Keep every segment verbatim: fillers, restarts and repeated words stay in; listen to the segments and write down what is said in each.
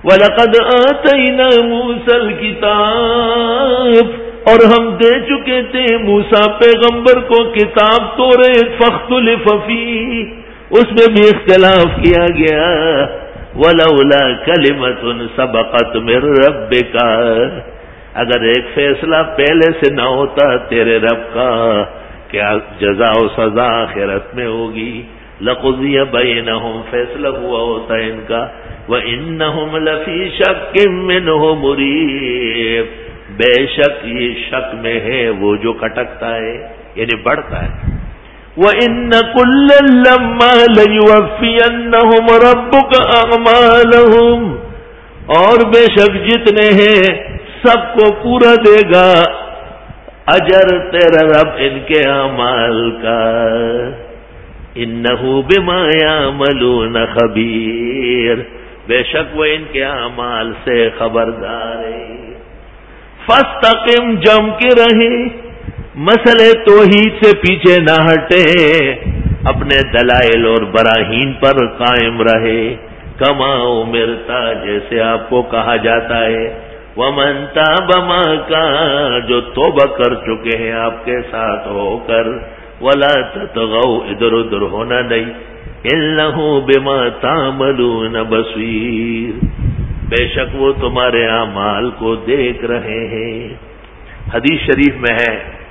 وَلَقَدْ آتَيْنَا مُوسَى الْكِتَابَ، اور ہم دے چکے تھے موسیٰ پیغمبر کو کتاب توریت، فاختلف فیہ، اس میں بھی اختلاف کیا گیا، وَلَوْلَا كَلِمَةٌ سَبَقَتْ مِن رَبِّكَ، اگر ایک فیصلہ پہلے سے نہ ہوتا تیرے رب کا کیا جزا و سزا آخرت میں ہوگی، لَقُضِيَ بَيْنَهُمْ، فیصلہ ہوا ہوتا ہے ان کا، وَإِنَّهُمْ لَفِي شَكٍّ مِّنْهُ مُرِيبٍ، بے شک یہ شک میں ہے وہ جو کھٹکتا ہے یعنی بڑھتا ہے، وَإِنَّ كُلًّا لَمَّا لَيُوَفِّيَنَّهُمْ رَبُّكَ أَعْمَالَهُمْ، اور بے شک جتنے ہیں سب کو پورا دے گا اجر تیرا رب ان کے اعمال کا، انہو بما یعملون خبیر، بے شک وہ ان کے اعمال سے خبردار ہے۔ فاستقم، جم کے رہے، مسئلے توحید سے پیچھے نہ ہٹے، اپنے دلائل اور براہین پر قائم رہے، کما امرتا، جیسے آپ کو کہا جاتا ہے، ومن تاب معک، جو توبہ کر چکے ہیں آپ کے ساتھ ہو کر، ولا تطغوا، ادھر ادھر ہونا نہیں، انہ بما تعملون بصیر، بے شک وہ تمہارے اعمال کو دیکھ رہے ہیں۔ حدیث شریف میں ہے،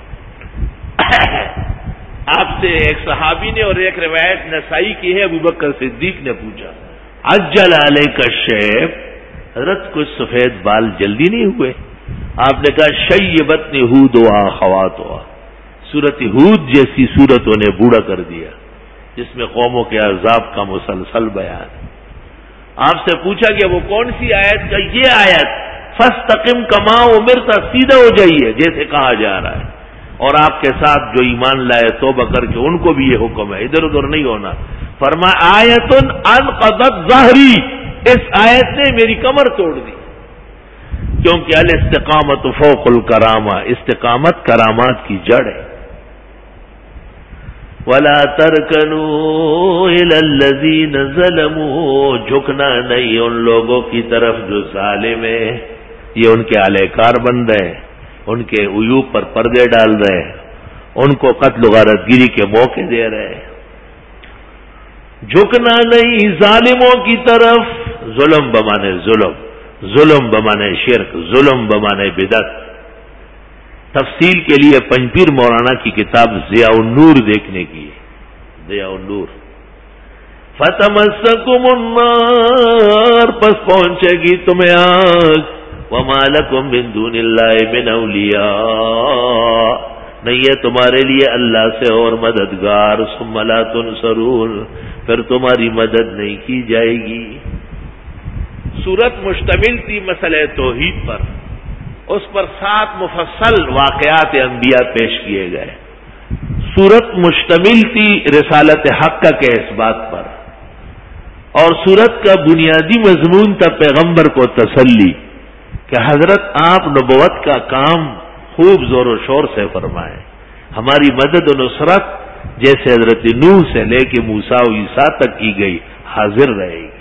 آپ سے ایک صحابی نے اور ایک روایت نسائی کی ہے، ابوبکر صدیق نے پوچھا، عجل علیک الشیب، حضرت کچھ سفید بال جلدی نہیں ہوئے؟ آپ نے کہا شیبتنی ہود و اخواتها، سورت ہود جیسی سورتوں نے بوڑھا کر دیا جس میں قوموں کے عذاب کا مسلسل بیان۔ آپ سے پوچھا کہ وہ کون سی آیت؟ کا یہ آیت، فاستقم کما امرت، سیدھا ہو جائیے جیسے کہا جا رہا ہے، اور آپ کے ساتھ جو ایمان لائے توبہ کر کے ان کو بھی یہ حکم ہے، ادھر ادھر نہیں ہونا۔ فرما آیت انقضت ظہری، اس آیت نے میری کمر توڑ دی، کیونکہ الاستقامت فوق الکرامہ، استقامت کرامات کی جڑ ہے۔ وَلَا تَرْكَنُوا إِلَى الَّذِينَ ظَلَمُوا، جھکنا نہیں ان لوگوں کی طرف جو ظالم ہیں، یہ ان کے اہلکار بن رہے ہیں، ان کے عیوب پر پردے ڈال رہے ہیں، ان کو قتل و غارت گیری کے موقع دے رہے ہیں، جھکنا نہیں ظالموں کی طرف، ظلم بمانے ظلم، ظلم بمانے شرک، ظلم بمانے بدعت۔ تفصیل کے لیے پنجپیر مولانا کی کتاب ضیاء النور دیکھنے کی ہے، ضیاء النور۔ فتمسکم النار، پس پہنچے گی تمہیں آگ، وما لکم من دون اللہ من اولیاء، نہیں ہے تمہارے لیے اللہ سے اور مددگار، ثم لا تنصرون، پھر تمہاری مدد نہیں کی جائے گی۔ سورت مشتمل تھی مسئلہ توحید پر، اس پر سات مفصل واقعات انبیاء پیش کیے گئے۔ سورت مشتمل تھی رسالت حق کے اس بات پر، اور سورت کا بنیادی مضمون تھا پیغمبر کو تسلی کہ حضرت آپ نبوت کا کام خوب زور و شور سے فرمائیں، ہماری مدد و نصرت جیسے حضرت نوح سے لے کے موسیٰ و عیسیٰ تک کی گئی حاضر رہے گی۔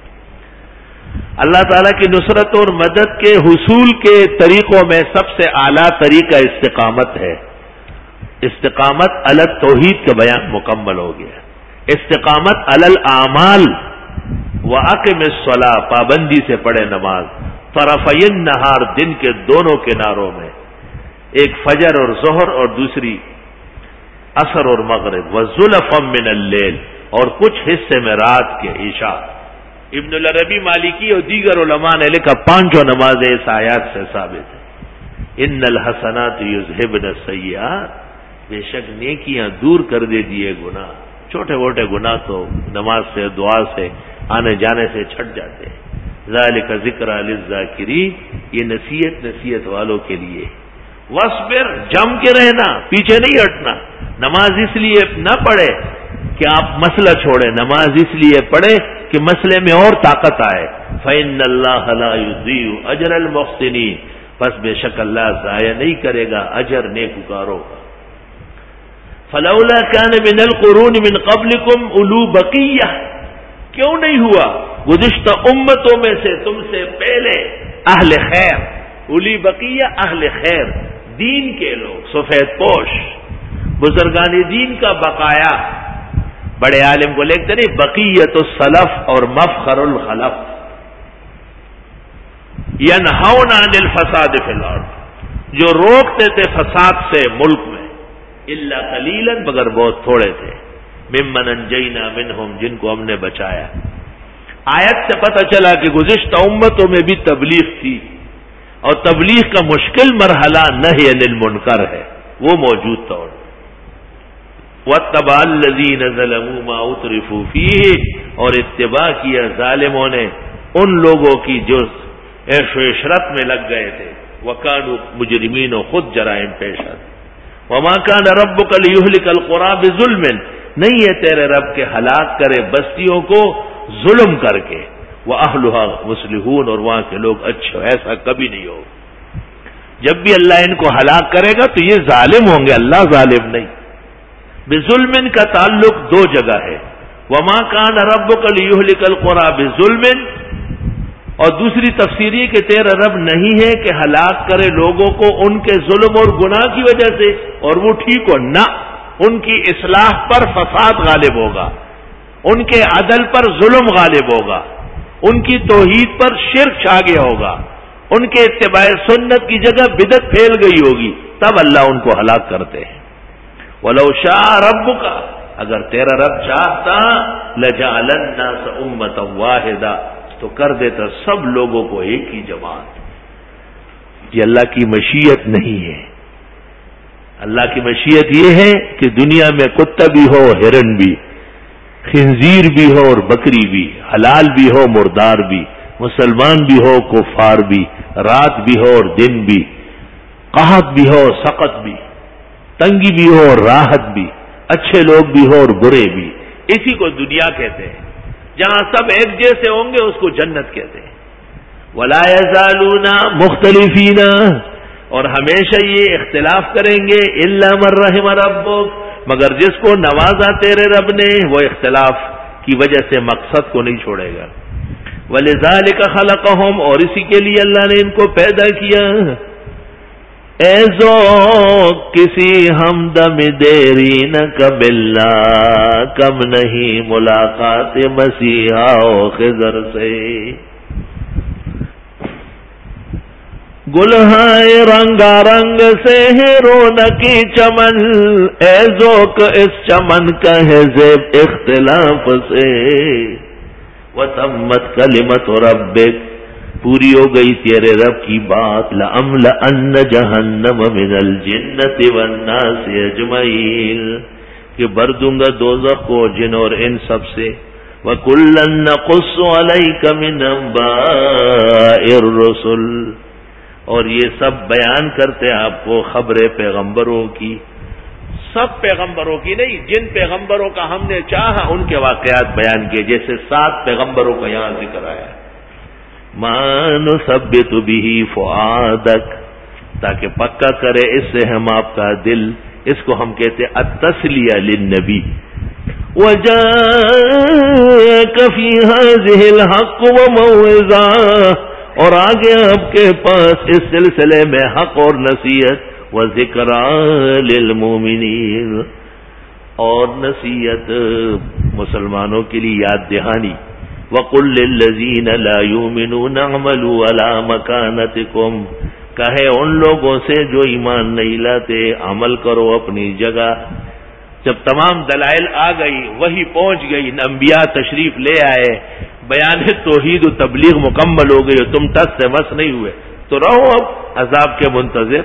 اللہ تعالیٰ کی نصرت اور مدد کے حصول کے طریقوں میں سب سے اعلیٰ طریقہ استقامت ہے۔ استقامت علی التوحید کا بیان مکمل ہو گیا، استقامت علی الاعمال، واقم الصلاۃ، پابندی سے پڑھے نماز، طرفی النہار، دن کے دونوں کناروں میں، ایک فجر اور ظہر اور دوسری عصر اور مغرب، وزلفا من اللیل، اور کچھ حصے میں رات کے عشاء۔ ابن العربی مالکی اور دیگر علماء نے لکھا پانچوں نمازیں اس آیات سے ثابت ہیں۔ ان الحسنات یذہبن السیئات، بے شک نیکیاں دور کر دے دیے گناہ، چھوٹے موٹے گناہ تو نماز سے دعا سے آنے جانے سے چھٹ جاتے ہیں۔ ذالک ذکری للذاکرین، یہ نصیحت نصیحت والوں کے لیے۔ واصبر، جم کے رہنا، پیچھے نہیں ہٹنا، نماز اس لیے نہ پڑھے کہ آپ مسئلہ چھوڑیں، نماز اس لیے پڑھے کہ مسئلے میں اور طاقت آئے۔ فإن اللہ لا یضیع اجر المحسنین، پس بے شک اللہ ضائع نہیں کرے گا اجر نیکوکاروں کا۔ فلولا کان من القرون من قبلکم اولو بقیہ، کیوں نہیں ہوا گزشتہ امتوں میں سے تم سے پہلے اہل خیر، اولی بقیہ اہل خیر، دین کے لوگ، سفید پوش، بزرگان دین کا بقایا، بڑے عالم کو لکھتے نہیں بقیت السلف اور مفخر الخلف، ینہون عن الفساد فی الارض، جو روکتے تھے فساد سے ملک میں، الا قلیلا مگر بہت تھوڑے تھے، ممن انجینا منہم جن کو ہم نے بچایا۔ آیت سے پتہ چلا کہ گزشتہ امتوں میں بھی تبلیغ تھی، اور تبلیغ کا مشکل مرحلہ نہی عن المنکر ہے، وہ موجود تھا۔ واتبع الذین ظلموا ما اترفوا فیہ، اور اتباع کیا ظالموں نے ان لوگوں کی جو عیش و عشرت میں لگ گئے تھے، وکانوا مجرمین، و خود جرائم پیش آتے۔ وما کان ربک لیہلک القری بظلم، نہیں ہے تیرے رب کے ہلاک کرے بستیوں کو ظلم کر کے، وَأَهْلُهَا مُصْلِحُونَ، اور وہاں کے لوگ اچھے، ایسا کبھی نہیں ہو۔ جب بھی اللہ ان کو ہلاک کرے گا تو یہ ظالم ہوں گے، اللہ ظالم نہیں۔ بظلم کا تعلق دو جگہ ہے، وَمَا كَانَ رَبُّكَ لِيُهْلِكَ الْقُرَىٰ بِظُلْمٍ، اور دوسری تفسیر یہ کہ تیرا رب نہیں ہے کہ ہلاک کرے لوگوں کو ان کے ظلم اور گناہ کی وجہ سے اور وہ ٹھیک ہو، نہ، ان کی اصلاح پر فساد غالب ہوگا، ان کے عدل پر ظلم غالب ہوگا، ان کی توحید پر شرک چھا گیا ہوگا، ان کے اتباع سنت کی جگہ بدعت پھیل گئی ہوگی، تب اللہ ان کو ہلاک کرتے ہیں۔ وَلَوْ شَاءَ رَبُّكَ، اگر تیرا رب چاہتا لَجَعَلَ النَّاسَ أُمَّةً وَاحِدَةً، تو کر دیتا سب لوگوں کو ایک ہی جماعت۔ یہ اللہ کی مشیت نہیں ہے۔ اللہ کی مشیت یہ ہے کہ دنیا میں کتا بھی ہو، ہرن بھی، خنزیر بھی ہو اور بکری بھی، حلال بھی ہو مردار بھی، مسلمان بھی ہو کفار بھی، رات بھی ہو اور دن بھی، قحط بھی ہو سقط بھی، تنگی بھی ہو اور راحت بھی، اچھے لوگ بھی ہو اور برے بھی، اسی کو دنیا کہتے ہیں۔ جہاں سب ایک جیسے ہوں گے اس کو جنت کہتے ہیں۔ وَلَا يَزَالُونَ مُخْتَلِفِينَ، اور ہمیشہ یہ اختلاف کریں گے، إِلَّا مَن رَحِمَ رَبُّكَ، مگر جس کو نوازا تیرے رب نے، وہ اختلاف کی وجہ سے مقصد کو نہیں چھوڑے گا۔ وَلِذَلِكَ خَلَقَهُمْ، اور اسی کے لیے اللہ نے ان کو پیدا کیا۔ اے ذوق کسی ہمدم دیری نہ کبلا، کم نہیں ملاقات مسیحا و خضر سے۔ گلہائے رنگا رنگ سے ہے رونقی چمن، اے ذوق اس چمن کا ہے زیب اختلاف سے۔ وتمت کلمت ربک، پوری ہو گئی تیرے رب کی بات، لأملأن جہنم من الجنت والناس اجمعین، کہ بھر دوں گا دوزخ کو جن اور ان سب سے۔ وَكُلًّا نَقُصُّ عَلَيْكَ مِنْ أَنْبَاءِ الرُّسُلِ، اور یہ سب بیان کرتے آپ کو خبریں پیغمبروں کی، سب پیغمبروں کی نہیں، جن پیغمبروں کا ہم نے چاہا ان کے واقعات بیان کیے، جیسے سات پیغمبروں کا یہاں ذکر آیا۔ مَا نُثَبِّتُ بِهِ فُؤَادَكَ، تاکہ پکا کرے اس سے ہم آپ کا دل، اس کو ہم کہتے ہیں التسلیہ للنبی۔ وَجَاءَكَ فِي هَذِهِ الْحَقُّ وَمَوْعِظَةٌ، اور آگے آپ کے پاس اس سلسلے میں حق اور نصیحت، وَذِكْرَىٰ لِلْمُؤْمِنِينَ، اور نصیحت مسلمانوں کے لیے یاد دہانی۔ وَقُلْ لِلَّذِينَ لَا يُؤْمِنُونَ اعْمَلُوا عَلَىٰ مَكَانَتِكُمْ، کہے ان لوگوں سے جو ایمان نہیں لاتے، عمل کرو اپنی جگہ۔ جب تمام دلائل آ گئی، وحی پہنچ گئی، انبیاء تشریف لے آئے، بیان توحید و تبلیغ مکمل ہو گئی، تم ٹس سے مس نہیں ہوئے، تو رہو اب عذاب کے منتظر۔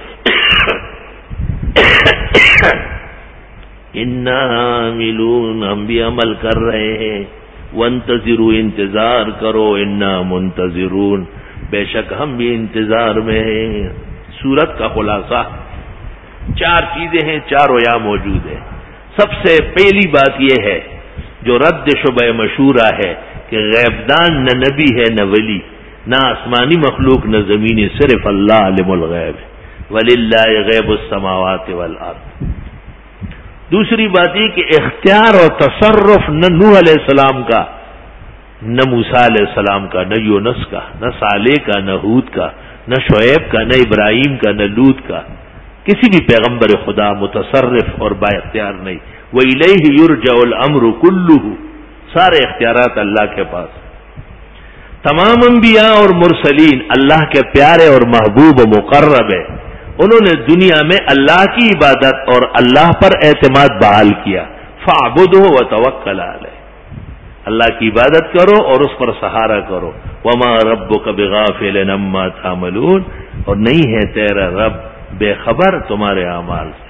اِنَّا عَامِلُونَ، ہم بھی عمل کر رہے ہیں۔ وَانتَظِرُوا، انتظار کرو، اِنَّا مُنتَظِرُونَ، بے شک ہم بھی انتظار میں ہیں۔ سورت کا خلاصہ، چار چیزیں ہیں، چاروں یہاں موجود ہیں۔ سب سے پہلی بات یہ ہے جو رد شبہ مشہورہ ہے کہ غیبدان نہ نبی ہے نہ ولی، نہ آسمانی مخلوق نہ زمینی، صرف اللہ عالم الغیب ہے۔ وَلِلَّهِ غیب السماوات والارض۔ دوسری بات یہ کہ اختیار اور تصرف نہ نوح علیہ السلام کا نہ موسیٰ علیہ السلام کا، نہ یونس کا، نہ صالح کا، نہ ہود کا، نہ شعیب کا، نہ ابراہیم کا، نہ لوط کا، کسی بھی پیغمبر خدا متصرف اور با اختیار نہیں. وَإِلَيْهِ يُرْجَعُ الْأَمْرُ كُلُّهُ، سارے اختیارات اللہ کے پاس. تمام انبیاء اور مرسلین اللہ کے پیارے اور محبوب و مقرب ہیں. انہوں نے دنیا میں اللہ کی عبادت اور اللہ پر اعتماد بحال کیا. فَاعْبُدْهُ وَتَوَكَّلْ عَلَيْهِ، اللہ کی عبادت کرو اور اس پر سہارا کرو. وَمَا رَبُّكَ بِغَافِلٍ عَمَّا تَعْمَلُونَ، اور نہیں ہے تیرا رب بے خبر تمہارے اعمال سے.